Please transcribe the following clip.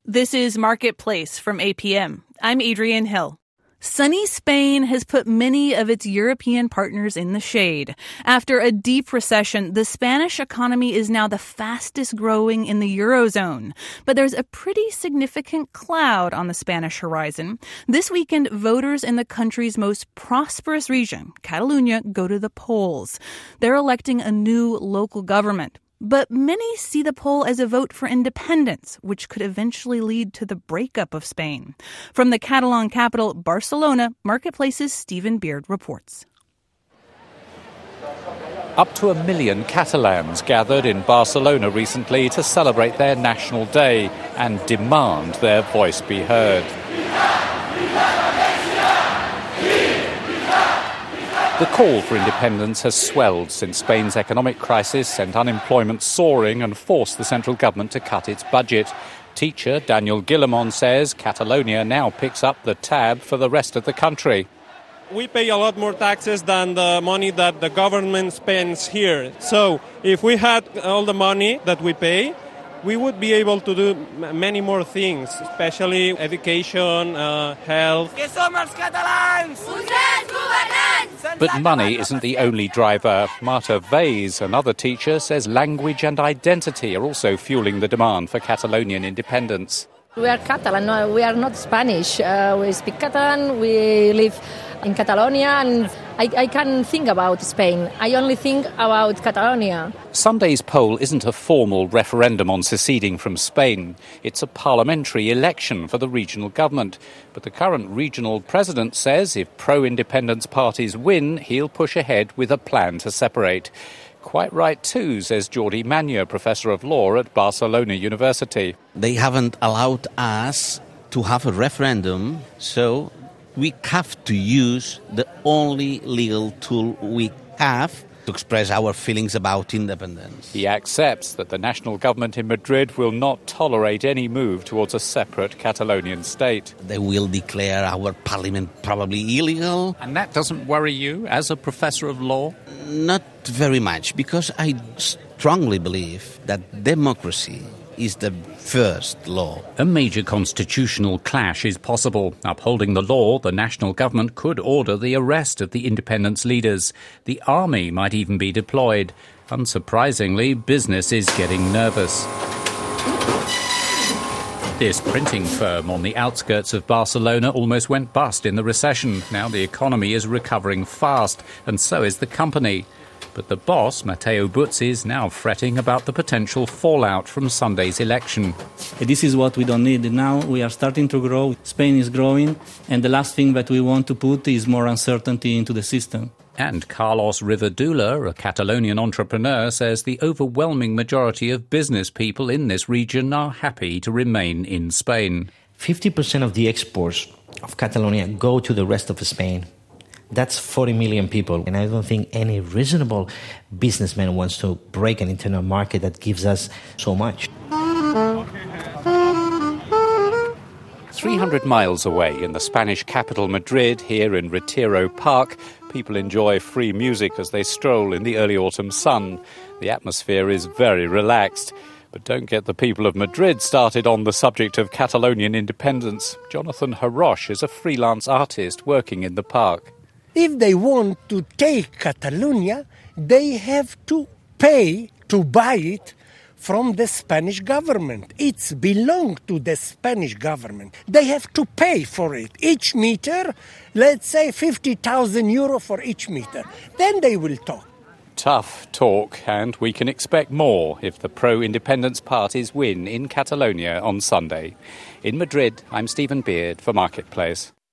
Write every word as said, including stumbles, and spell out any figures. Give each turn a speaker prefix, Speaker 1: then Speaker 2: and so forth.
Speaker 1: This is Marketplace from A P M. I'm Adrienne Hill. Sunny Spain has put many of its European partners in the shade. After a deep recession, the Spanish economy is now the fastest growing in the Eurozone. But there's a pretty significant cloud on the Spanish horizon. This weekend, voters in the country's most prosperous region, Catalonia, go to the polls. They're electing a new local government. But many see the poll as a vote for independence, which could eventually lead to the breakup of Spain. From the Catalan capital, Barcelona, Marketplace's Stephen Beard reports.
Speaker 2: Up to a million Catalans gathered in Barcelona recently to celebrate their National Day and demand their voice be heard. The call for independence has swelled since Spain's economic crisis sent unemployment soaring and forced the central government to cut its budget. Teacher Daniel Guillamon says Catalonia now picks up the tab for the rest of the country.
Speaker 3: We pay a lot more taxes than the money that the government spends here. So if we had all the money that we pay, we would be able to do many more things, especially education, uh, health.
Speaker 2: But money isn't the only driver. Marta Vaz, another teacher, says language and identity are also fueling the demand for Catalonian independence.
Speaker 4: We are Catalan, no, we are not Spanish. Uh, we speak Catalan, we live in Catalonia, and I, I can't think about Spain. I only think about Catalonia.
Speaker 2: Sunday's poll isn't a formal referendum on seceding from Spain. It's a parliamentary election for the regional government. But the current regional president says if pro-independence parties win, he'll push ahead with a plan to separate. Quite right too, says Jordi Manya, professor of law at Barcelona University.
Speaker 5: They haven't allowed us to have a referendum, so we have to use the only legal tool we have to express our feelings about independence.
Speaker 2: He accepts that the national government in Madrid will not tolerate any move towards a separate Catalonian state.
Speaker 5: They will declare our parliament probably illegal.
Speaker 2: And that doesn't worry you as a professor of law?
Speaker 5: Not very much, because I strongly believe that democracy is the first law.
Speaker 2: A major constitutional clash is possible. Upholding the law, the national government could order the arrest of the independence leaders. The army might even be deployed. Unsurprisingly, business is getting nervous. This printing firm on the outskirts of Barcelona almost went bust in the recession. Now the economy is recovering fast, and so is the company. But the boss, Matteo Buzzi, is now fretting about the potential fallout from Sunday's election.
Speaker 6: This is what we don't need. Now we are starting to grow. Spain is growing, and the last thing that we want to put is more uncertainty into the system.
Speaker 2: And Carlos Rivadula, a Catalonian entrepreneur, says the overwhelming majority of business people in this region are happy to remain in Spain.
Speaker 7: fifty percent of the exports of Catalonia go to the rest of Spain. That's forty million people, and I don't think any reasonable businessman wants to break an internal market that gives us so much.
Speaker 2: three hundred miles away in the Spanish capital Madrid, here in Retiro Park, people enjoy free music as they stroll in the early autumn sun. The atmosphere is very relaxed. But don't get the people of Madrid started on the subject of Catalonian independence. Jonathan Harosh is a freelance artist working in the park.
Speaker 8: If they want to take Catalonia, they have to pay to buy it from the Spanish government. It's belong to the Spanish government. They have to pay for it. Each meter, let's say fifty thousand euro for each meter. Then they will talk.
Speaker 2: Tough talk, and we can expect more if the pro-independence parties win in Catalonia on Sunday. In Madrid, I'm Stephen Beard for Marketplace.